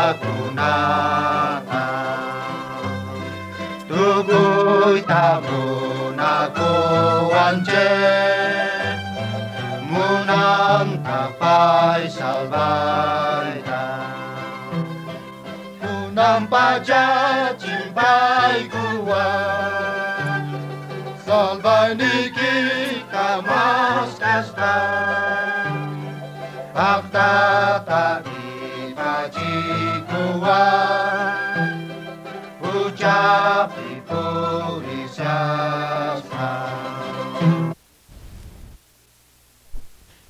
kagunatan. Tugoy tamo na kuwanje, munang tapay salbayda. Unang pajat jimbay kuwan, salbay niki kamas kastan. Pagtatagi pajikuan, ucap ipurisan.